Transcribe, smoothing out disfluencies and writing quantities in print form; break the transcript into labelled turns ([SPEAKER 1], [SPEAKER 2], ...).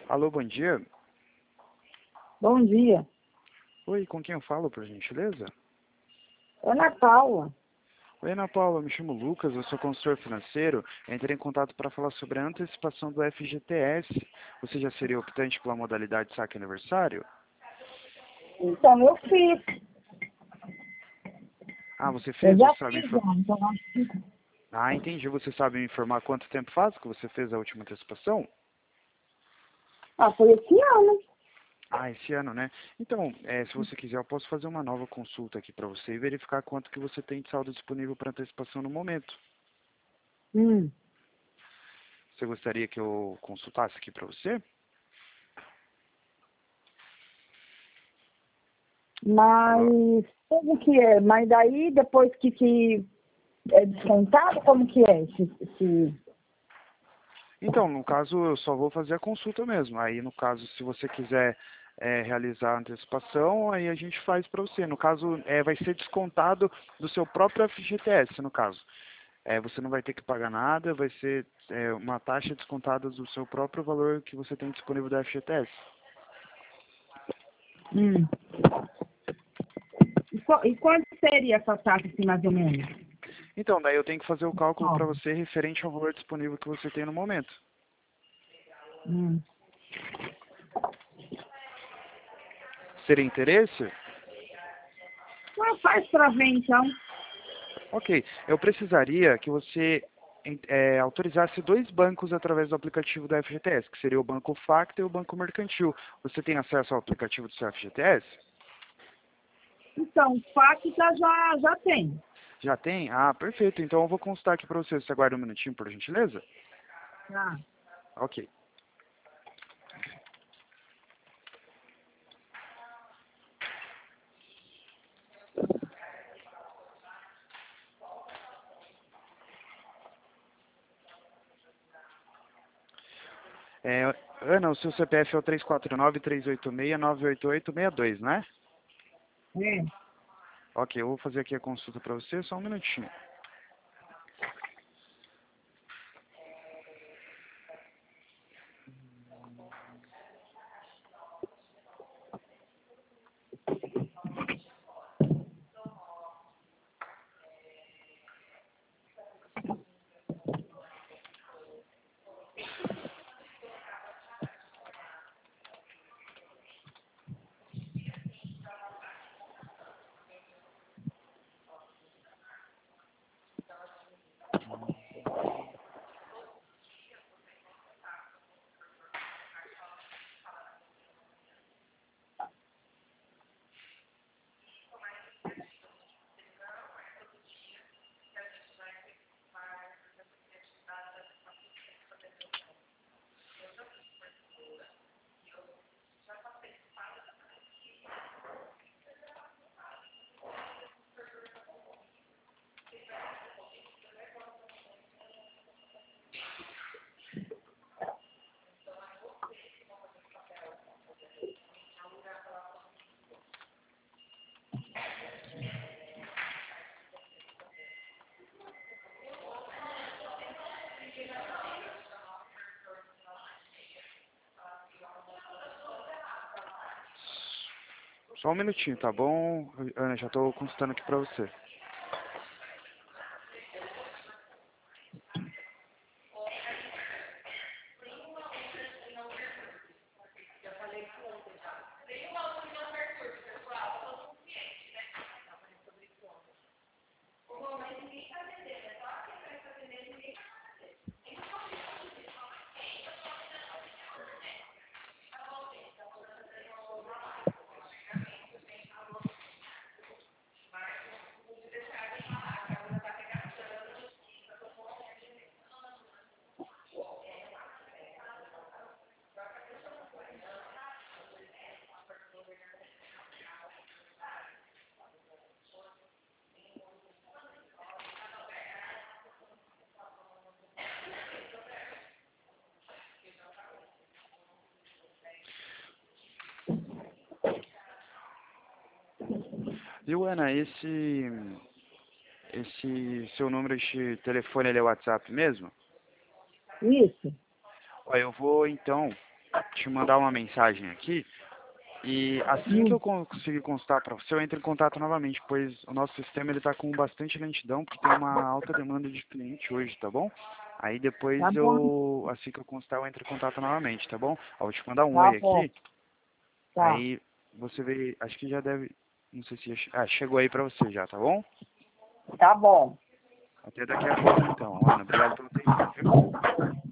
[SPEAKER 1] Alô, bom dia.
[SPEAKER 2] Bom dia.
[SPEAKER 1] Oi, com quem eu falo, por gentileza?
[SPEAKER 2] Ana Paula.
[SPEAKER 1] Oi, Ana Paula, me chamo Lucas, eu sou consultor financeiro. Eu entrei em contato para falar sobre a antecipação do FGTS. Você já seria optante pela modalidade saque aniversário?
[SPEAKER 2] Então, eu fiz.
[SPEAKER 1] Ah, você
[SPEAKER 2] Eu
[SPEAKER 1] fez?
[SPEAKER 2] já
[SPEAKER 1] Você sabe
[SPEAKER 2] fiz, já. Então, acho que...
[SPEAKER 1] Ah, entendi. Você sabe me informar quanto tempo faz que você fez a última antecipação?
[SPEAKER 2] Foi esse ano.
[SPEAKER 1] Ah, esse ano, né? Então, se você quiser, eu posso fazer uma nova consulta aqui para você e verificar quanto que você tem de saldo disponível para antecipação no momento.
[SPEAKER 2] Hum.
[SPEAKER 1] Você gostaria que eu consultasse aqui para você? Alô?
[SPEAKER 2] Mas, como que é? Mas daí, depois que é descontado, como que é?
[SPEAKER 1] Então, no caso, eu só vou fazer a consulta mesmo. Aí, no caso, se você quiser realizar a antecipação, aí a gente faz para você. No caso, vai ser descontado do seu próprio FGTS, no caso. Você não vai ter que pagar nada, vai ser uma taxa descontada do seu próprio valor que você tem disponível da FGTS.
[SPEAKER 2] Hum. E quanto seria essa taxa, assim, mais ou menos?
[SPEAKER 1] Então, daí eu tenho que fazer o cálculo
[SPEAKER 2] Ó.
[SPEAKER 1] para você referente ao valor disponível que você tem no momento.
[SPEAKER 2] Hum.
[SPEAKER 1] Seria interesse?
[SPEAKER 2] Mas faz pra ver, então.
[SPEAKER 1] Ok, eu precisaria que você autorizasse dois bancos através do aplicativo da FGTS, que seria o Banco Facta e o Banco Mercantil. Você tem acesso ao aplicativo do seu FGTS?
[SPEAKER 2] Então, FAC já tem.
[SPEAKER 1] Já tem? Ah, perfeito. Então eu vou consultar aqui para você. Você aguarda um minutinho, por gentileza?
[SPEAKER 2] Tá.
[SPEAKER 1] Ok. Ana, o seu CPF é o 349-386-98862, né?
[SPEAKER 2] É.
[SPEAKER 1] Ok, eu vou fazer aqui a consulta para você, só um minutinho. Só um minutinho, tá bom? Ana, já estou consultando aqui para você. Viu, Ana, esse seu número de telefone, ele é WhatsApp mesmo?
[SPEAKER 2] Isso.
[SPEAKER 1] Ó, eu vou, então, te mandar uma mensagem aqui. E assim que eu conseguir constar para você, eu entro em contato novamente, pois o nosso sistema ele está com bastante lentidão, porque tem uma alta demanda de cliente hoje, tá bom? Aí depois
[SPEAKER 2] Tá bom,
[SPEAKER 1] assim que eu constar, eu entro em contato novamente, tá bom? Ó, vou te mandar um
[SPEAKER 2] tá
[SPEAKER 1] oi
[SPEAKER 2] bom,
[SPEAKER 1] aqui,
[SPEAKER 2] tá.
[SPEAKER 1] aí você vê, acho que já deve, não sei se chegou aí para você já, tá bom?
[SPEAKER 2] Tá bom.
[SPEAKER 1] Até daqui a pouco então, Ana, obrigado pelo tempo, viu?